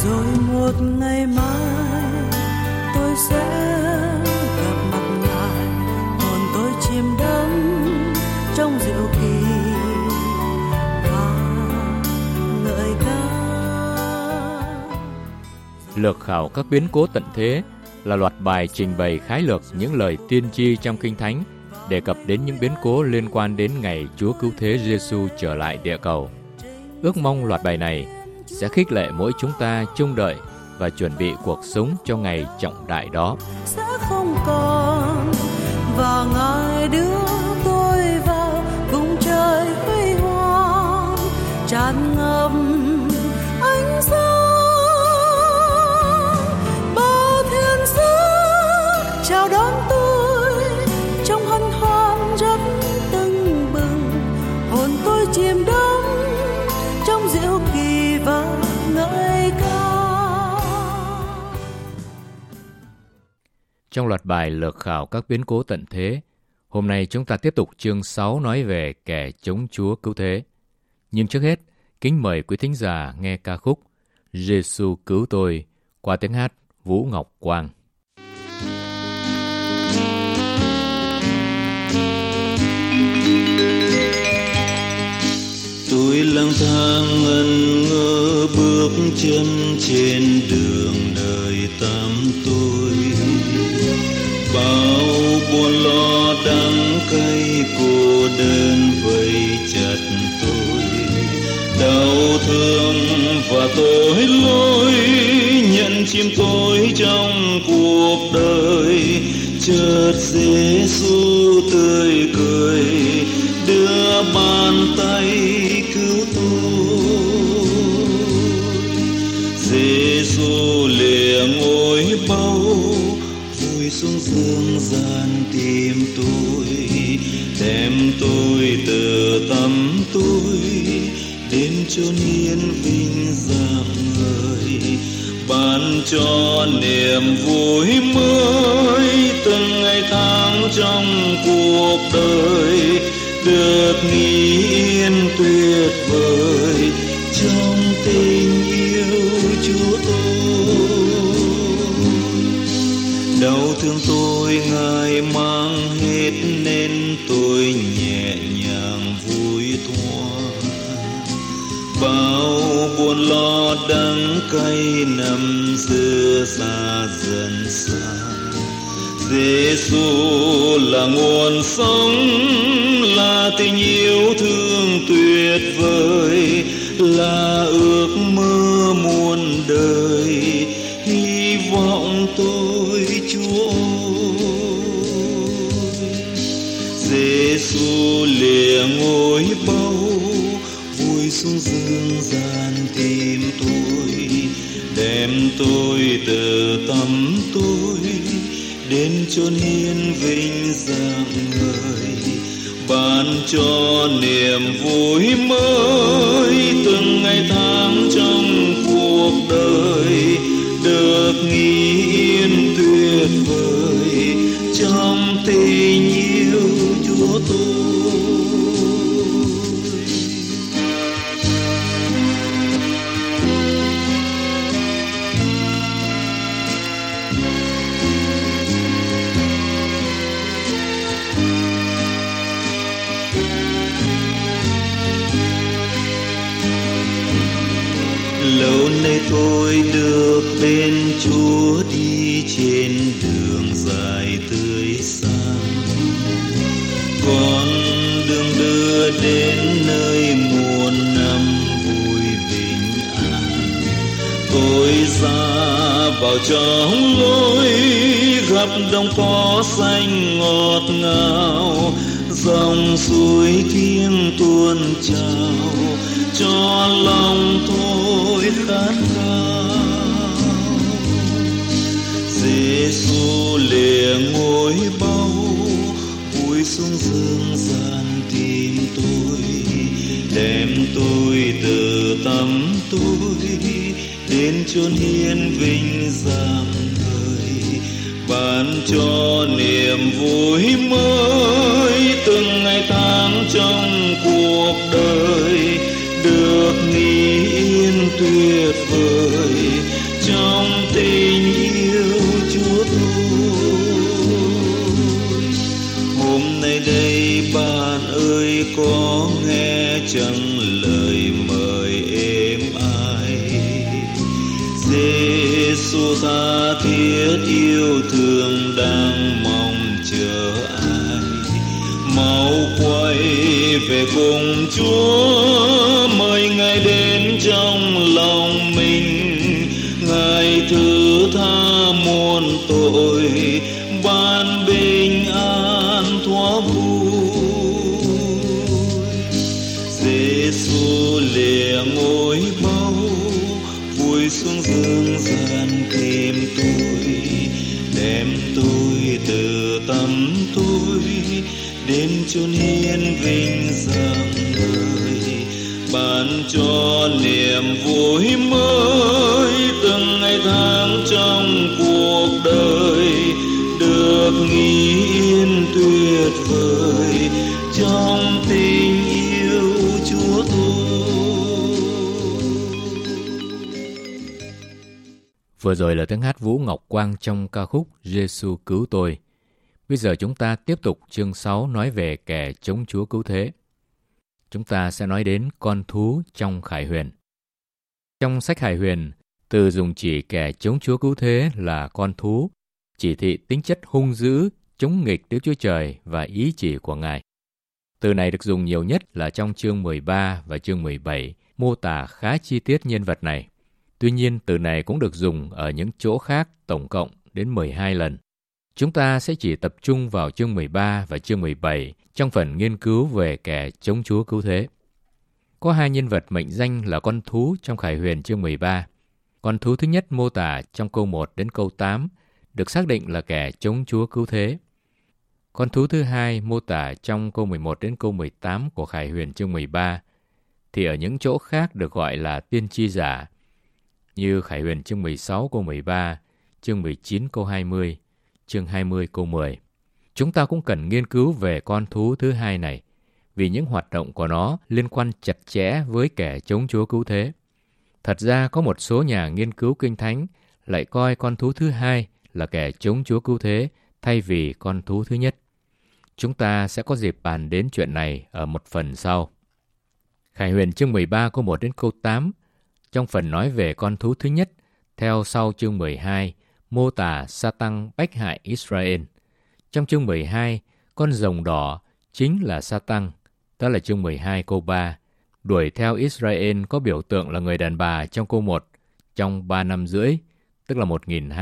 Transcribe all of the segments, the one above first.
Rồi một ngày mai tôi sẽ gặp mặt Ngài, hồn tôi chìm đắm trong diệu kỳ và ngợi ca. Lược khảo các biến cố tận thế là loạt bài trình bày khái lược những lời tiên tri trong Kinh Thánh đề cập đến những biến cố liên quan đến ngày Chúa Cứu Thế Giêsu trở lại địa cầu. Ước mong loạt bài này sẽ khích lệ mỗi chúng ta trông đợi và chuẩn bị cuộc sống cho ngày trọng đại đó. Sẽ không còn và Ngài đưa tôi vào cùng trời huy hoàng tràn ngập ánh sáng. Bao thiên sứ chào đón tôi trong hân hoan rất tưng bừng, hồn tôi chìm đắm trong diệu kỳ và ngợi ca. Trong loạt bài lược khảo các biến cố tận thế, hôm nay chúng ta tiếp tục chương 6 nói về kẻ chống Chúa Cứu Thế. Nhưng trước hết, kính mời quý thính giả nghe ca khúc Giêsu Cứu Tôi qua tiếng hát Vũ Ngọc Quang. Tôi lang thang ngẩn ngơ bước chân trên đường đời tăm tối, bao buồn lo đắng cay cô đơn vây chặt tôi, đau thương và tội lỗi nhận chìm tôi trong cuộc đời. Chợt Giêsu tươi cười đưa bàn tay cứu tôi. Giêsu lìa ngôi báu vui xuống dương gian tìm tôi, đem tôi từ tăm tối đến chốn hiên vinh rạng ngời, ban cho niềm vui mới từng ngày tháng trong cuộc đời, được nghỉ yên tuyệt vời trong tình yêu Chúa tôi. Đau thương tôi Ngài mang hết nên tôi nhẹ nhàng vui thoa, bao buồn lo đắng cay năm xưa xa dần xa. Giêsu là nguồn sống, là tình yêu thương tuyệt vời, là ước mơ muôn đời, hy vọng tôi Chúa ơi. Giêsu lìa ngôi báu vui xuống dương gian tìm tôi, đem tôi từ tăm tối đến chốn hiên vinh rạng ngời, ban cho niềm vui mới từng ngày tháng trong cuộc đời, được nghỉ yên tuyệt vời trong tình yêu Chúa tôi. Lâu nay tôi được bên Chúa đi trên đường dài tươi sáng, con đường đưa đến nơi muôn năm vui bình an. Tôi ra vào trong lối gặp đồng cỏ xanh ngọt ngào, dòng suối thiêng tuôn trào cho lòng tôi khát khao. Giêsu lìa ngôi báu vui xuống dương gian tìm tôi, đem tôi từ tăm tối đến chốn hiên vinh rạng ngời, ban cho niềm vui mới từng ngày tháng trong cuộc đời, được nghỉ yên tuyệt vời tha thiết yêu thương đang mong chờ ai. Mau quay về cùng Chúa, mời Ngài đến trong lòng mình. Ngài thứ tha muôn tội, ban bình an thoa vui. Giê-xu lìa ngôi báu, vui xuống dương gian tìm tôi, đem tôi từ tâm tôi đến chốn hiên vinh rạng ngời, ban cho niềm vui mới từng ngày tháng trong cuộc đời, được nghỉ yên tuyệt vời trong tình yêu Chúa tôi. Vừa rồi là tiếng hát Vũ Ngọc Quang trong ca khúc Giê-xu cứu tôi. Bây giờ chúng ta tiếp tục chương 6 nói về kẻ chống Chúa cứu thế. Chúng ta sẽ nói đến con thú trong Khải Huyền. Trong sách Khải Huyền, từ dùng chỉ kẻ chống Chúa cứu thế là con thú, chỉ thị tính chất hung dữ, chống nghịch Đức Chúa Trời và ý chỉ của Ngài. Từ này được dùng nhiều nhất là trong chương 13 và chương 17, mô tả khá chi tiết nhân vật này. Tuy nhiên, từ này cũng được dùng ở những chỗ khác tổng cộng đến 12 lần. Chúng ta sẽ chỉ tập trung vào chương 13 và chương 17 trong phần nghiên cứu về kẻ chống Chúa cứu thế. Có hai nhân vật mệnh danh là con thú trong Khải Huyền chương 13. Con thú thứ nhất mô tả trong câu 1 đến câu 8 được xác định là kẻ chống Chúa cứu thế. Con thú thứ hai mô tả trong câu 11 đến câu 18 của Khải Huyền chương 13 thì ở những chỗ khác được gọi là tiên tri giả, như Khải Huyền chương 16 câu 13, chương 19 câu 20, chương 20 câu 10. Chúng ta cũng cần nghiên cứu về con thú thứ hai này, vì những hoạt động của nó liên quan chặt chẽ với kẻ chống Chúa cứu thế. Thật ra có một số nhà nghiên cứu Kinh Thánh lại coi con thú thứ hai là kẻ chống Chúa cứu thế thay vì con thú thứ nhất. Chúng ta sẽ có dịp bàn đến chuyện này ở một phần sau. Khải Huyền chương 13 câu 1 đến câu 8, trong phần nói về con thú thứ nhất, theo sau chương 12, mô tả Sa-tăng bách hại Israel. Trong chương 12, con rồng đỏ chính là Sa-tăng, đó là chương 12 câu 3. Đuổi theo Israel có biểu tượng là người đàn bà trong câu 1, trong 3 năm rưỡi, tức là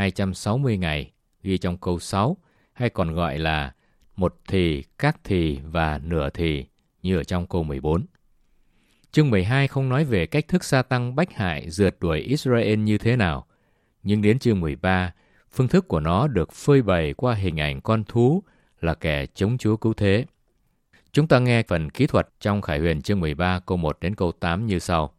1260 ngày, ghi trong câu 6, hay còn gọi là một thì, các thì và nửa thì, như ở trong câu 14. Chương 12 không nói về cách thức Sa-tăng bách hại rượt đuổi Israel như thế nào, nhưng đến chương 13, phương thức của nó được phơi bày qua hình ảnh con thú là kẻ chống Chúa cứu thế. Chúng ta nghe phần kỹ thuật trong Khải Huyền chương 13 câu 1 đến câu 8 như sau.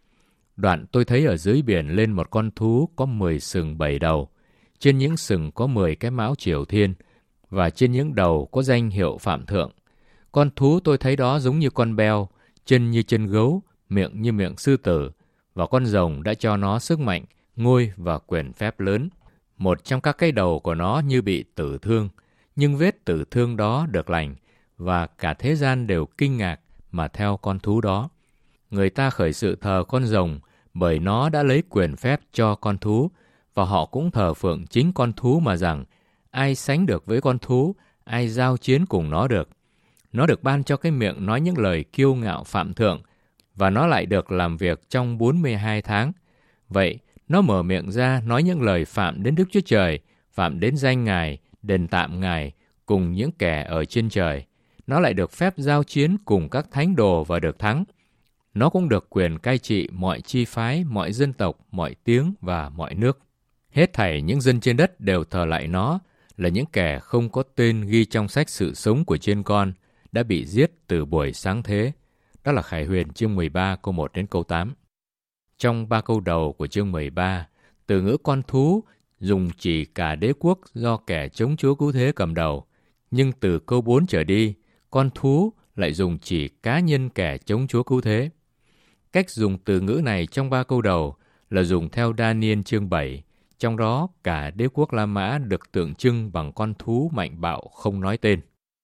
Đoạn tôi thấy ở dưới biển lên một con thú có 10 sừng 7 đầu, trên những sừng có 10 cái mão triều thiên, và trên những đầu có danh hiệu Phạm Thượng. Con thú tôi thấy đó giống như con beo, chân như chân gấu, miệng như miệng sư tử, và con rồng đã cho nó sức mạnh, ngôi và quyền phép lớn. Một trong các cái đầu của nó như bị tử thương, nhưng vết tử thương đó được lành, và cả thế gian đều kinh ngạc mà theo con thú đó. Người ta khởi sự thờ con rồng, bởi nó đã lấy quyền phép cho con thú, và họ cũng thờ phượng chính con thú mà rằng, ai sánh được với con thú, ai giao chiến cùng nó được. Nó được ban cho cái miệng nói những lời kiêu ngạo phạm thượng, và nó lại được làm việc trong 42 tháng. Vậy, nó mở miệng ra nói những lời phạm đến Đức Chúa Trời, phạm đến danh Ngài, đền tạm Ngài, cùng những kẻ ở trên trời. Nó lại được phép giao chiến cùng các thánh đồ và được thắng. Nó cũng được quyền cai trị mọi chi phái, mọi dân tộc, mọi tiếng và mọi nước. Hết thảy những dân trên đất đều thờ lại nó, là những kẻ không có tên ghi trong sách sự sống của chiên con, đã bị giết từ buổi sáng thế. Đó là Khải Huyền chương 13 câu 1 đến câu 8. Trong 3 câu đầu của chương 13, từ ngữ con thú dùng chỉ cả đế quốc do kẻ chống Chúa cứu thế cầm đầu. Nhưng từ câu 4 trở đi, con thú lại dùng chỉ cá nhân kẻ chống Chúa cứu thế. Cách dùng từ ngữ này trong 3 câu đầu là dùng theo Đa-niên chương 7, trong đó cả đế quốc La Mã được tượng trưng bằng con thú mạnh bạo không nói tên.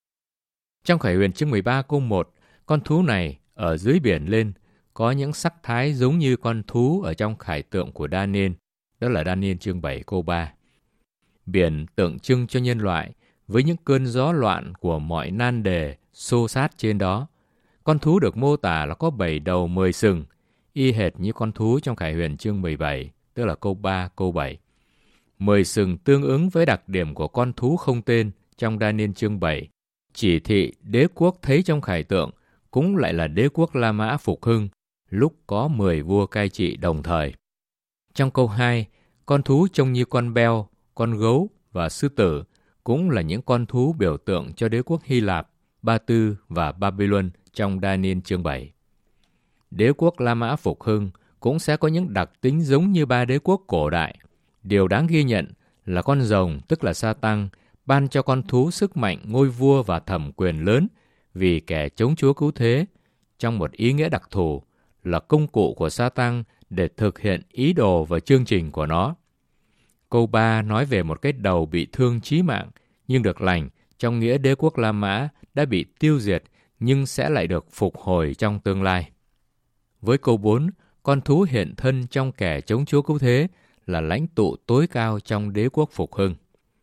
Trong Khải Huyền chương 13 câu 1, con thú này ở dưới biển lên có những sắc thái giống như con thú ở trong khải tượng của Đa-niên, đó là Daniel chương 7 câu 3. Biển tượng trưng cho nhân loại với những cơn gió loạn của mọi nan đề xô sát trên đó. Con thú được mô tả là có 7 đầu 10 sừng, y hệt như con thú trong Khải Huyền chương 17, tức là câu 3, câu 7. 10 sừng tương ứng với đặc điểm của con thú không tên trong Daniel chương 7. Chỉ thị đế quốc thấy trong khải tượng cũng lại là đế quốc La Mã phục hưng, lúc có 10 vua cai trị đồng thời. Trong câu 2, con thú trông như con beo, con gấu và sư tử cũng là những con thú biểu tượng cho đế quốc Hy Lạp, Ba Tư và Babylon trong Daniel chương 7. Đế quốc La Mã phục hưng cũng sẽ có những đặc tính giống như ba đế quốc cổ đại. Điều đáng ghi nhận là con rồng, tức là Sa-tăng, ban cho con thú sức mạnh ngôi vua và thẩm quyền lớn vì kẻ chống Chúa cứu thế, trong một ý nghĩa đặc thù, là công cụ của Sa-tăng để thực hiện ý đồ và chương trình của nó. Câu 3 nói về một cái đầu bị thương chí mạng nhưng được lành, trong nghĩa đế quốc La Mã đã bị tiêu diệt nhưng sẽ lại được phục hồi trong tương lai. Với câu 4, con thú hiện thân trong kẻ chống Chúa cứu thế là lãnh tụ tối cao trong đế quốc phục hưng.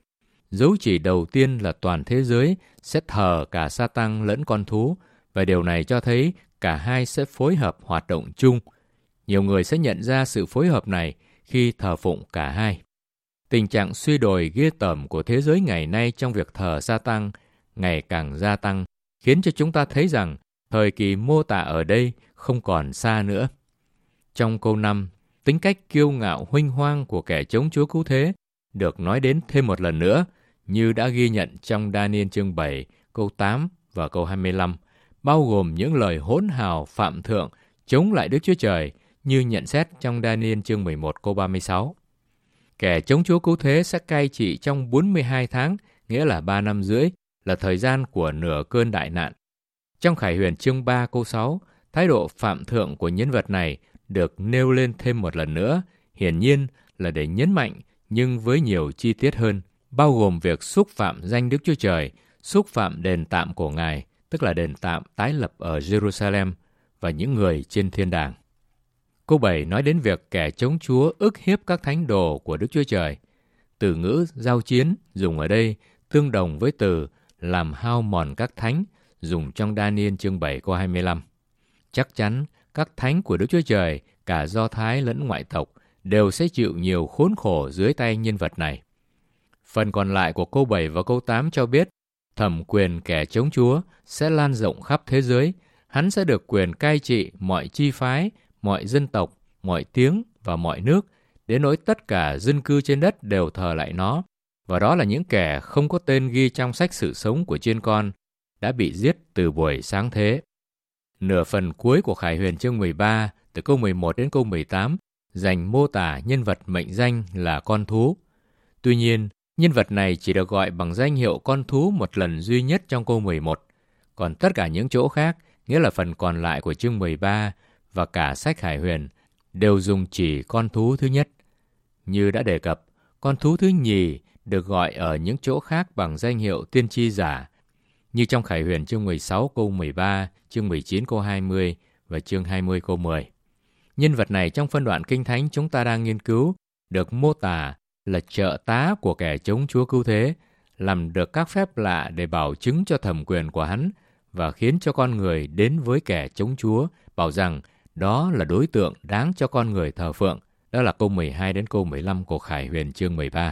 Dấu chỉ đầu tiên là toàn thế giới sẽ thờ cả Sa-tăng lẫn con thú, và điều này cho thấy cả hai sẽ phối hợp hoạt động chung. Nhiều người sẽ nhận ra sự phối hợp này khi thờ phụng cả hai. Tình trạng suy đồi ghê tởm của thế giới ngày nay trong việc thờ Sa-tăng ngày càng gia tăng, khiến cho chúng ta thấy rằng thời kỳ mô tả ở đây không còn xa nữa. Trong câu 5, tính cách kiêu ngạo huênh hoang của kẻ chống Chúa cứu thế được nói đến thêm một lần nữa, như đã ghi nhận trong Daniel chương 7, câu 8 và câu 25, bao gồm những lời hỗn hào phạm thượng chống lại Đức Chúa Trời, như nhận xét trong Daniel chương 11, câu 36. Kẻ chống Chúa cứu thế sẽ cai trị trong 42 tháng, nghĩa là 3 năm rưỡi, là thời gian của nửa cơn đại nạn. Trong Khải Huyền chương 3 câu 6, thái độ phạm thượng của nhân vật này được nêu lên thêm một lần nữa, hiển nhiên là để nhấn mạnh nhưng với nhiều chi tiết hơn, bao gồm việc xúc phạm danh Đức Chúa Trời, xúc phạm đền tạm của Ngài, tức là đền tạm tái lập ở Jerusalem, và những người trên thiên đàng. Câu 7 nói đến việc kẻ chống Chúa ức hiếp các thánh đồ của Đức Chúa Trời. Từ ngữ giao chiến dùng ở đây tương đồng với từ làm hao mòn các thánh dùng trong Daniel chương 7 câu 25. Chắc chắn các thánh của Đức Chúa Trời, cả Do Thái lẫn ngoại tộc, đều sẽ chịu nhiều khốn khổ dưới tay nhân vật này. Phần còn lại của câu 7 và câu 8 cho biết thẩm quyền kẻ chống Chúa sẽ lan rộng khắp thế giới. Hắn sẽ được quyền cai trị mọi chi phái, mọi dân tộc, mọi tiếng và mọi nước, đến nỗi tất cả dân cư trên đất đều thờ lại nó. Và đó là những kẻ không có tên ghi trong sách sự sống của chiên con, đã bị giết từ buổi sáng thế. Nửa phần cuối của Khải Huyền chương 13, từ câu 11 đến câu 18, dành mô tả nhân vật mệnh danh là con thú. Tuy nhiên, nhân vật này chỉ được gọi bằng danh hiệu con thú một lần duy nhất trong câu 11. Còn tất cả những chỗ khác, nghĩa là phần còn lại của chương 13 và cả sách Khải Huyền, đều dùng chỉ con thú thứ nhất. Như đã đề cập, con thú thứ nhì được gọi ở những chỗ khác bằng danh hiệu tiên tri giả, như trong Khải Huyền chương 16 câu 13, chương 19 câu 20 và chương 20 câu 10. Nhân vật này trong phân đoạn Kinh Thánh chúng ta đang nghiên cứu được mô tả là trợ tá của kẻ chống Chúa cứu thế, làm được các phép lạ để bảo chứng cho thẩm quyền của hắn và khiến cho con người đến với kẻ chống Chúa, bảo rằng đó là đối tượng đáng cho con người thờ phượng. Đó là câu 12 đến câu 15 của Khải Huyền chương 13.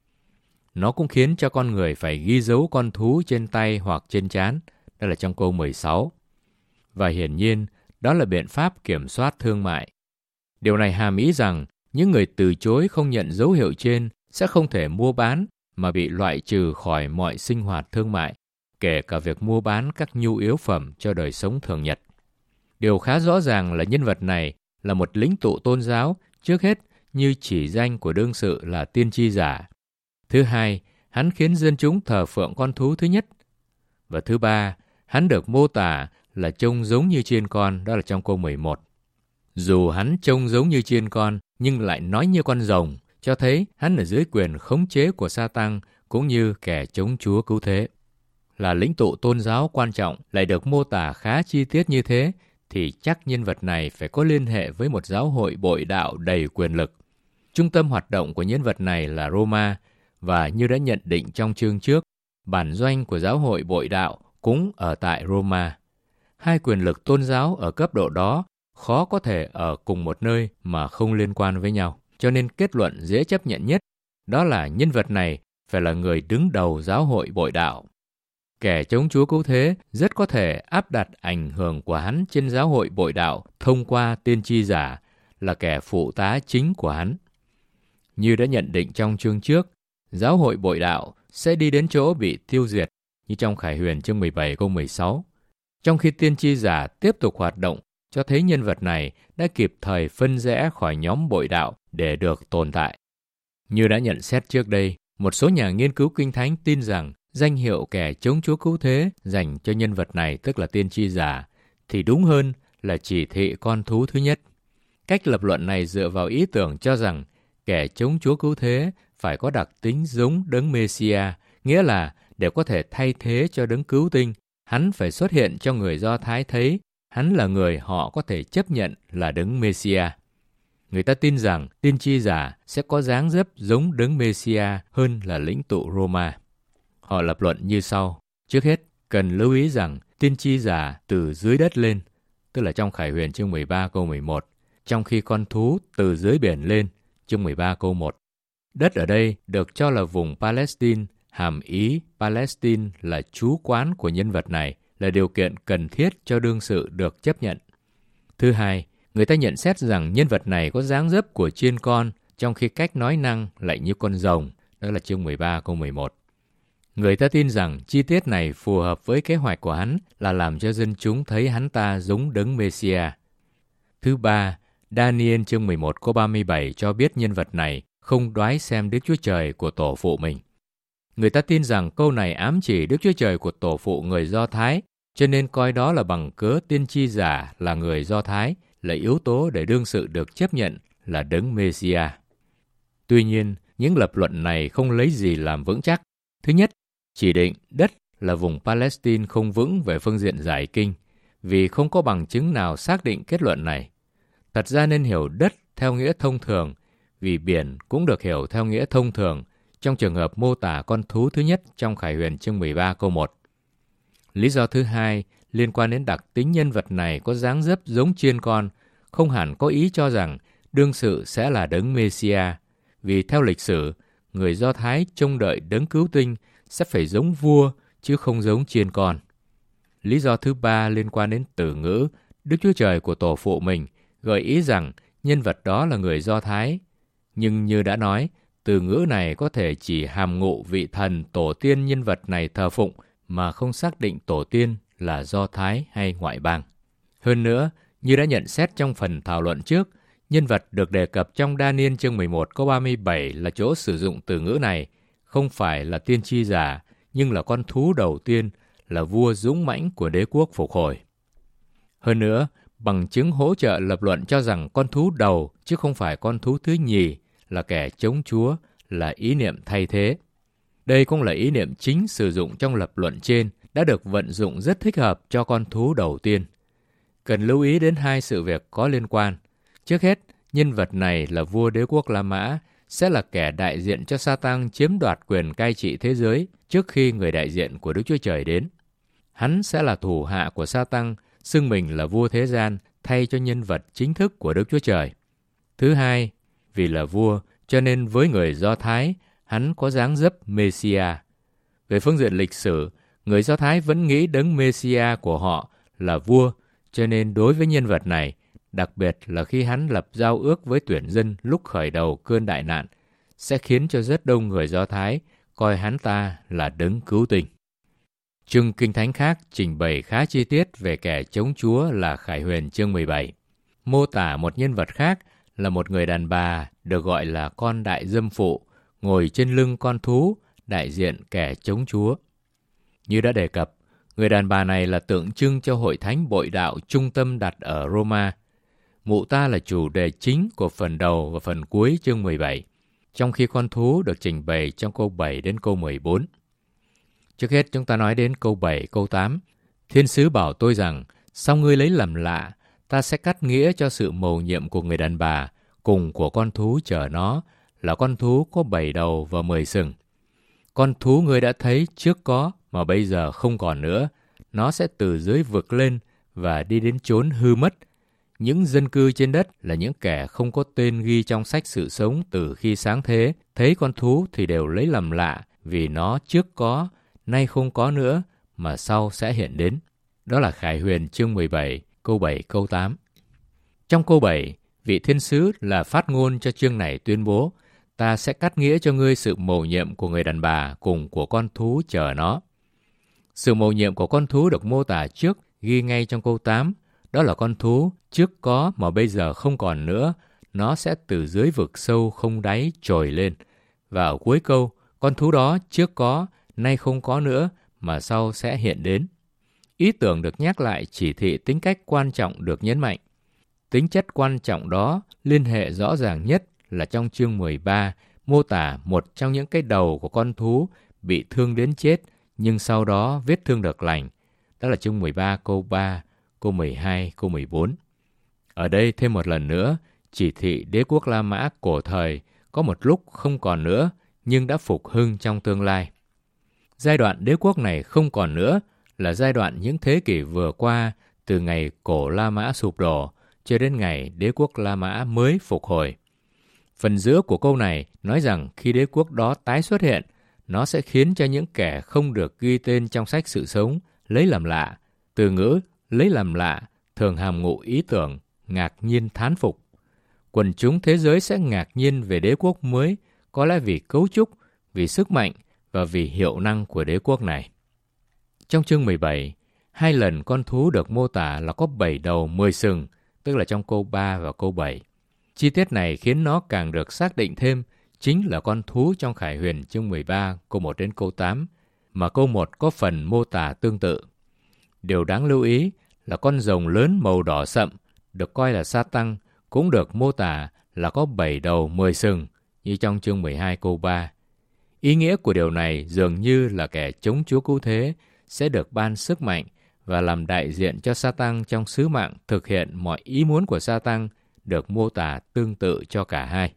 Nó cũng khiến cho con người phải ghi dấu con thú trên tay hoặc trên trán, đó là trong câu 16. Và hiển nhiên, đó là biện pháp kiểm soát thương mại. Điều này hàm ý rằng những người từ chối không nhận dấu hiệu trên sẽ không thể mua bán mà bị loại trừ khỏi mọi sinh hoạt thương mại, kể cả việc mua bán các nhu yếu phẩm cho đời sống thường nhật. Điều khá rõ ràng là nhân vật này là một lĩnh tụ tôn giáo, trước hết như chỉ danh của đương sự là tiên tri giả. Thứ hai, hắn khiến dân chúng thờ phượng con thú thứ nhất. Và thứ ba, hắn được mô tả là trông giống như chiên con, đó là trong câu 11. Dù hắn trông giống như chiên con, nhưng lại nói như con rồng, cho thấy hắn ở dưới quyền khống chế của Sa-tăng cũng như kẻ chống Chúa cứu thế. Là lĩnh tụ tôn giáo quan trọng lại được mô tả khá chi tiết như thế, thì chắc nhân vật này phải có liên hệ với một giáo hội bội đạo đầy quyền lực. Trung tâm hoạt động của nhân vật này là Roma, và như đã nhận định trong chương trước, bản doanh của giáo hội bội đạo cũng ở tại Roma. Hai quyền lực tôn giáo ở cấp độ đó khó có thể ở cùng một nơi mà không liên quan với nhau. Cho nên kết luận dễ chấp nhận nhất đó là nhân vật này phải là người đứng đầu giáo hội bội đạo. Kẻ chống Chúa cứu thế rất có thể áp đặt ảnh hưởng của hắn trên giáo hội bội đạo thông qua tiên tri giả, là kẻ phụ tá chính của hắn. Như đã nhận định trong chương trước, giáo hội bội đạo sẽ đi đến chỗ bị tiêu diệt, như trong Khải Huyền chương 17 câu 16. Trong khi tiên tri giả tiếp tục hoạt động, cho thấy nhân vật này đã kịp thời phân rẽ khỏi nhóm bội đạo để được tồn tại. Như đã nhận xét trước đây, một số nhà nghiên cứu Kinh Thánh tin rằng danh hiệu kẻ chống Chúa cứu thế dành cho nhân vật này, tức là tiên tri giả, thì đúng hơn là chỉ thị con thú thứ nhất. Cách lập luận này dựa vào ý tưởng cho rằng kẻ chống Chúa cứu thế phải có đặc tính giống đấng Mê-si-a, nghĩa là để có thể thay thế cho đấng cứu tinh, hắn phải xuất hiện cho người Do Thái thấy hắn là người họ có thể chấp nhận là đấng Mê-si-a. Người ta tin rằng tiên tri giả sẽ có dáng dấp giống đấng Mê-si-a hơn là lĩnh tụ Roma. Họ lập luận như sau. Trước hết, cần lưu ý rằng tiên tri giả từ dưới đất lên, tức là trong Khải Huyền chương 13 câu 11, trong khi con thú từ dưới biển lên, chương 13 câu 1. Đất ở đây được cho là vùng Palestine, hàm ý Palestine là trú quán của nhân vật này, là điều kiện cần thiết cho đương sự được chấp nhận. Thứ hai, người ta nhận xét rằng nhân vật này có dáng dấp của chiên con, trong khi cách nói năng lại như con rồng, đó là chương 13 câu 11. Người ta tin rằng chi tiết này phù hợp với kế hoạch của hắn là làm cho dân chúng thấy hắn ta giống đấng Mê-si-a. Thứ ba, Daniel chương 11 câu 37 cho biết nhân vật này không đoái xem Đức Chúa Trời của tổ phụ mình. Người ta tin rằng câu này ám chỉ Đức Chúa Trời của tổ phụ người Do Thái, cho nên coi đó là bằng cớ tiên tri giả là người Do Thái, là yếu tố để đương sự được chấp nhận là đấng Mê-si-a. Tuy nhiên, những lập luận này không lấy gì làm vững chắc. Thứ nhất, chỉ định đất là vùng Palestine không vững về phương diện giải kinh, vì không có bằng chứng nào xác định kết luận này. Thật ra nên hiểu đất theo nghĩa thông thường, vì biển cũng được hiểu theo nghĩa thông thường trong trường hợp mô tả con thú thứ nhất trong Khải Huyền chương 13 câu 1. Lý do thứ hai liên quan đến đặc tính nhân vật này có dáng dấp giống chiên con, không hẳn có ý cho rằng đương sự sẽ là đấng Mê-si-a, vì theo lịch sử, người Do Thái trông đợi đấng cứu tinh sẽ phải giống vua chứ không giống chiên con. Lý do thứ ba liên quan đến từ ngữ Đức Chúa Trời của tổ phụ mình, gợi ý rằng nhân vật đó là người Do Thái. Nhưng như đã nói, từ ngữ này có thể chỉ hàm ngụ vị thần tổ tiên nhân vật này thờ phụng mà không xác định tổ tiên là Do Thái hay ngoại bang. Hơn nữa, như đã nhận xét trong phần thảo luận trước, nhân vật được đề cập trong Daniel chương 11 câu 37 là chỗ sử dụng từ ngữ này, không phải là tiên tri giả, nhưng là con thú đầu tiên, là vua dũng mãnh của đế quốc phục hồi. Hơn nữa, bằng chứng hỗ trợ lập luận cho rằng con thú đầu chứ không phải con thú thứ nhì là kẻ chống Chúa, là ý niệm thay thế. Đây cũng là ý niệm chính sử dụng trong lập luận trên, đã được vận dụng rất thích hợp cho con thú đầu tiên. Cần lưu ý đến hai sự việc có liên quan. Trước hết, nhân vật này là vua đế quốc La Mã, sẽ là kẻ đại diện cho Sa-tan chiếm đoạt quyền cai trị thế giới trước khi người đại diện của Đức Chúa Trời đến. Hắn sẽ là thủ hạ của Sa-tan, xưng mình là vua thế gian thay cho nhân vật chính thức của Đức Chúa Trời. Thứ hai, vì là vua, cho nên với người Do Thái, hắn có dáng dấp Mê-si-a. Về phương diện lịch sử, người Do Thái vẫn nghĩ đấng Mê-si-a của họ là vua, cho nên đối với nhân vật này, đặc biệt là khi hắn lập giao ước với tuyển dân lúc khởi đầu cơn đại nạn, sẽ khiến cho rất đông người Do Thái coi hắn ta là đấng cứu tinh. Chương Kinh Thánh khác trình bày khá chi tiết về kẻ chống Chúa là Khải Huyền chương 17. Mô tả một nhân vật khác là một người đàn bà được gọi là con đại dâm phụ, ngồi trên lưng con thú, đại diện kẻ chống Chúa. Như đã đề cập, người đàn bà này là tượng trưng cho hội thánh bội đạo trung tâm đặt ở Roma. Mụ ta là chủ đề chính của phần đầu và phần cuối chương 17, trong khi con thú được trình bày trong câu 7 đến câu 14. Trước hết chúng ta nói đến câu 7, câu 8. Thiên sứ bảo tôi rằng, sao ngươi lấy làm lạ, ta sẽ cắt nghĩa cho sự mầu nhiệm của người đàn bà, cùng của con thú chở nó là con thú có 7 đầu và 10 sừng. Con thú ngươi đã thấy trước có mà bây giờ không còn nữa. Nó sẽ từ dưới vực lên và đi đến chốn hư mất. Những dân cư trên đất là những kẻ không có tên ghi trong sách sự sống từ khi sáng thế. Thấy con thú thì đều lấy làm lạ vì nó trước có, nay không có nữa mà sau sẽ hiện đến. Đó là Khải Huyền chương 17, câu 7, câu 8. Trong câu 7, vị thiên sứ là phát ngôn cho chương này tuyên bố: ta sẽ cắt nghĩa cho ngươi sự mầu nhiệm của người đàn bà cùng của con thú chở nó. Sự mầu nhiệm của con thú được mô tả trước ghi ngay trong câu 8. Đó là con thú trước có mà bây giờ không còn nữa. Nó sẽ từ dưới vực sâu không đáy trồi lên. Và ở cuối câu, con thú đó trước có, nay không có nữa mà sau sẽ hiện đến. Ý tưởng được nhắc lại chỉ thị tính cách quan trọng được nhấn mạnh. Tính chất quan trọng đó liên hệ rõ ràng nhất là trong chương 13, mô tả một trong những cái đầu của con thú bị thương đến chết, nhưng sau đó vết thương được lành. Đó là chương 13 câu 3, câu 12, câu 14. Ở đây thêm một lần nữa, chỉ thị đế quốc La Mã cổ thời có một lúc không còn nữa, nhưng đã phục hưng trong tương lai. Giai đoạn đế quốc này không còn nữa là giai đoạn những thế kỷ vừa qua, từ ngày cổ La Mã sụp đổ cho đến ngày đế quốc La Mã mới phục hồi. Phần giữa của câu này nói rằng khi đế quốc đó tái xuất hiện, nó sẽ khiến cho những kẻ không được ghi tên trong sách sự sống lấy làm lạ. Từ ngữ lấy làm lạ thường hàm ngụ ý tưởng ngạc nhiên thán phục. Quần chúng thế giới sẽ ngạc nhiên về đế quốc mới, có lẽ vì cấu trúc, vì sức mạnh và vì hiệu năng của đế quốc này. Trong chương 17, 2 lần con thú được mô tả là có 7 đầu 10 sừng, tức là trong câu 3 và câu 7. Chi tiết này khiến nó càng được xác định thêm chính là con thú trong Khải Huyền chương 13 câu 1 đến câu 8, mà câu 1 có phần mô tả tương tự. Điều đáng lưu ý là con rồng lớn màu đỏ sậm, được coi là Sa-tăng, cũng được mô tả là có 7 đầu 10 sừng, như trong chương 12 câu 3. Ý nghĩa của điều này dường như là kẻ chống Chúa cứu thế sẽ được ban sức mạnh và làm đại diện cho Sa-tăng trong sứ mạng thực hiện mọi ý muốn của Sa-tăng, được mô tả tương tự cho cả hai.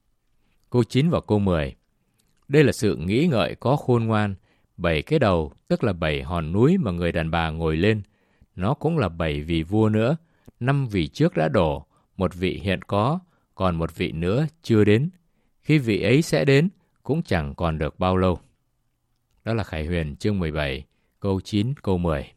Câu 9 và câu 10. Đây là sự nghĩ ngợi có khôn ngoan. 7 cái đầu, tức là 7 hòn núi mà người đàn bà ngồi lên. Nó cũng là 7 vị vua nữa. 5 vị trước đã đổ, 1 vị hiện có, còn 1 vị nữa chưa đến. Khi vị ấy sẽ đến, cũng chẳng còn được bao lâu. Đó là Khải Huyền chương 17, câu 9, câu 10.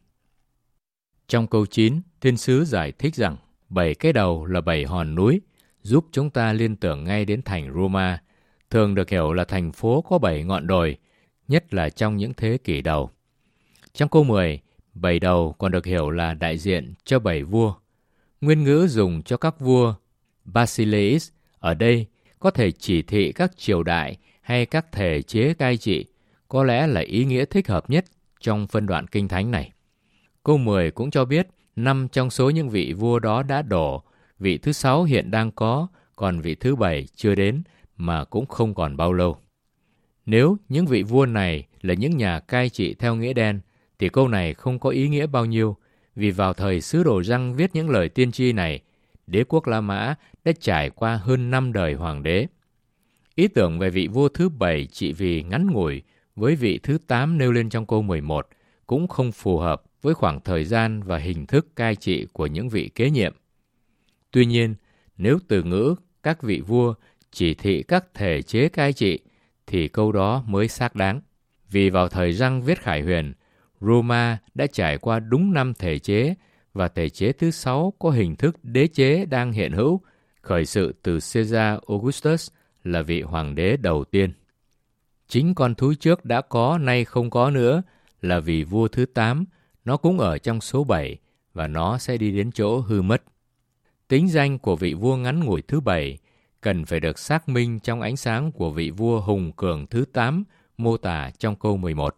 Trong câu 9, thiên sứ giải thích rằng 7 cái đầu là 7 hòn núi, giúp chúng ta liên tưởng ngay đến thành Roma, thường được hiểu là thành phố có 7 ngọn đồi, nhất là trong những thế kỷ đầu. Trong câu 10, 7 đầu còn được hiểu là đại diện cho 7 vua. Nguyên ngữ dùng cho các vua Basileis ở đây có thể chỉ thị các triều đại hay các thể chế cai trị, có lẽ là ý nghĩa thích hợp nhất trong phân đoạn kinh thánh này. Câu 10 cũng cho biết 5 trong số những vị vua đó đã đổ, vị thứ 6 hiện đang có, còn vị thứ 7 chưa đến mà cũng không còn bao lâu. Nếu những vị vua này là những nhà cai trị theo nghĩa đen, thì câu này không có ý nghĩa bao nhiêu, vì vào thời sứ đồ Giăng viết những lời tiên tri này, đế quốc La Mã đã trải qua hơn 5 đời hoàng đế. Ý tưởng về vị vua thứ 7 trị vì ngắn ngủi với vị thứ 8 nêu lên trong câu 11 cũng không phù hợp với khoảng thời gian và hình thức cai trị của những vị kế nhiệm. Tuy nhiên, nếu từ ngữ các vị vua chỉ thị các thể chế cai trị, thì câu đó mới xác đáng. Vì vào thời Giăng viết Khải Huyền, Roma đã trải qua đúng 5 thể chế, và thể chế thứ 6 có hình thức đế chế đang hiện hữu, khởi sự từ Caesar Augustus là vị hoàng đế đầu tiên. Chính con thú trước đã có nay không có nữa là vì vua thứ 8, nó cũng ở trong số 7 và nó sẽ đi đến chỗ hư mất. Tính danh của vị vua ngắn ngủi thứ 7 cần phải được xác minh trong ánh sáng của vị vua hùng cường thứ 8 mô tả trong câu 11.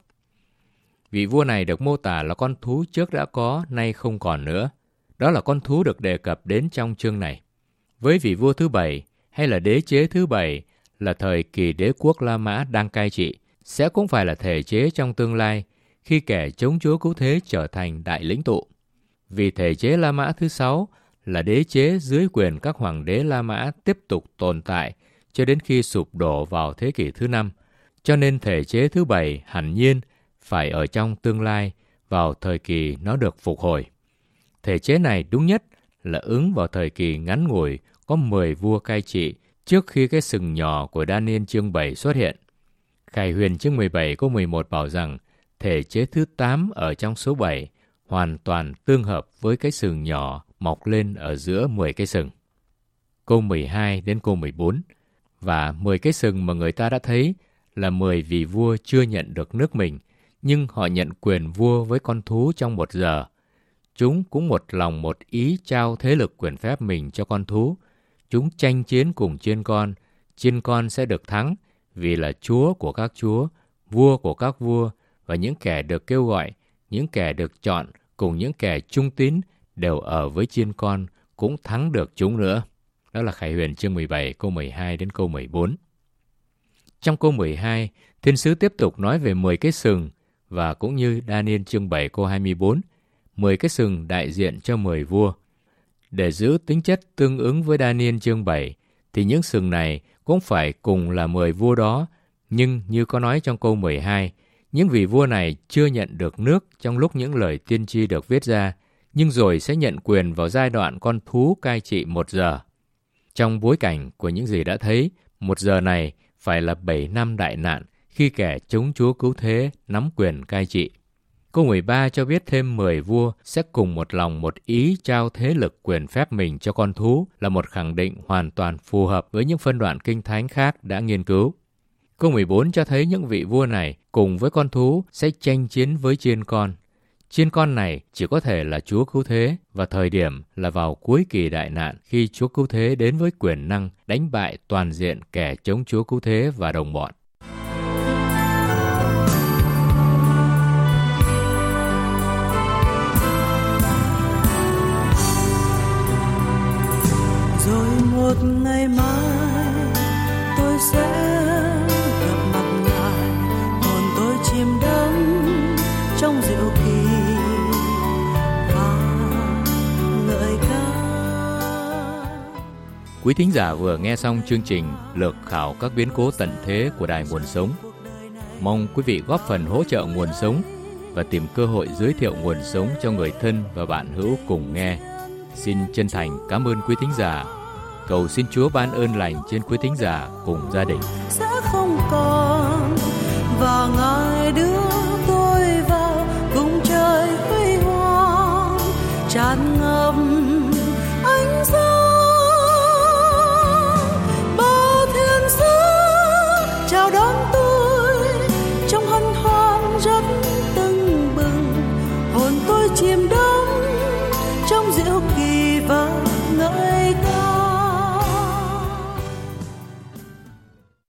Vị vua này được mô tả là con thú trước đã có, nay không còn nữa. Đó là con thú được đề cập đến trong chương này. Với vị vua thứ 7 hay là đế chế thứ 7 là thời kỳ đế quốc La Mã đang cai trị, sẽ cũng phải là thể chế trong tương lai khi kẻ chống Chúa cứu thế trở thành đại lĩnh tụ. Vì thể chế La Mã thứ 6 là đế chế dưới quyền các hoàng đế La Mã tiếp tục tồn tại cho đến khi sụp đổ vào thế kỷ thứ 5. Cho nên thể chế thứ 7 hẳn nhiên phải ở trong tương lai vào thời kỳ nó được phục hồi. Thể chế này đúng nhất là ứng vào thời kỳ ngắn ngủi có 10 vua cai trị trước khi cái sừng nhỏ của Daniel chương 7 xuất hiện. Khải Huyền chương 17 câu 11 bảo rằng thể chế thứ 8 ở trong số 7 hoàn toàn tương hợp với cái sừng nhỏ mọc lên ở giữa 10 cái sừng. Câu 12 đến câu 14. Và 10 cái sừng mà người ta đã thấy là 10 vị vua chưa nhận được nước mình, nhưng họ nhận quyền vua với con thú trong 1 giờ. Chúng cũng một lòng một ý trao thế lực quyền phép mình cho con thú. Chúng tranh chiến cùng chiên con sẽ được thắng, vì là chúa của các chúa, vua của các vua, và những kẻ được kêu gọi, những kẻ được chọn cùng những kẻ trung tín đều ở với chiên con, cũng thắng được chúng nữa. Đó là Khải Huyền chương 17 câu 12 đến câu 14. Trong câu 12, thiên sứ tiếp tục nói về 10 cái sừng, và cũng như Daniel chương 7 câu 24, 10 cái sừng đại diện cho 10 vua. Để giữ tính chất tương ứng với Daniel chương 7, thì những sừng này cũng phải cùng là 10 vua đó, nhưng như có nói trong câu 12, những vị vua này chưa nhận được nước trong lúc những lời tiên tri được viết ra, nhưng rồi sẽ nhận quyền vào giai đoạn con thú cai trị 1 giờ. Trong bối cảnh của những gì đã thấy, 1 giờ này phải là 7 năm đại nạn khi kẻ chống Chúa cứu thế nắm quyền cai trị. Câu 13 cho biết thêm 10 vua sẽ cùng một lòng một ý trao thế lực quyền phép mình cho con thú, là một khẳng định hoàn toàn phù hợp với những phân đoạn kinh thánh khác đã nghiên cứu. Câu 14 cho thấy những vị vua này cùng với con thú sẽ tranh chiến với chiên con. Chiên con này chỉ có thể là Chúa cứu thế, và thời điểm là vào cuối kỳ đại nạn khi Chúa cứu thế đến với quyền năng đánh bại toàn diện kẻ chống Chúa cứu thế và đồng bọn. Rồi một ngày mai tôi sẽ gặp mặt Ngài, hồn tôi chìm đắm trong diệu kỳ và ngợi ca. Quý thính giả vừa nghe xong chương trình lược khảo các biến cố tận thế của Đài Nguồn Sống. Mong quý vị góp phần hỗ trợ Nguồn Sống và tìm cơ hội giới thiệu Nguồn Sống cho người thân và bạn hữu cùng nghe. Xin chân thành cảm ơn quý thính giả. Cầu xin Chúa ban ơn lành trên quý thính giả cùng gia đình. Sẽ không còn, và Ngài đưa tôi vào vùng trời huy hoàng tràn ngập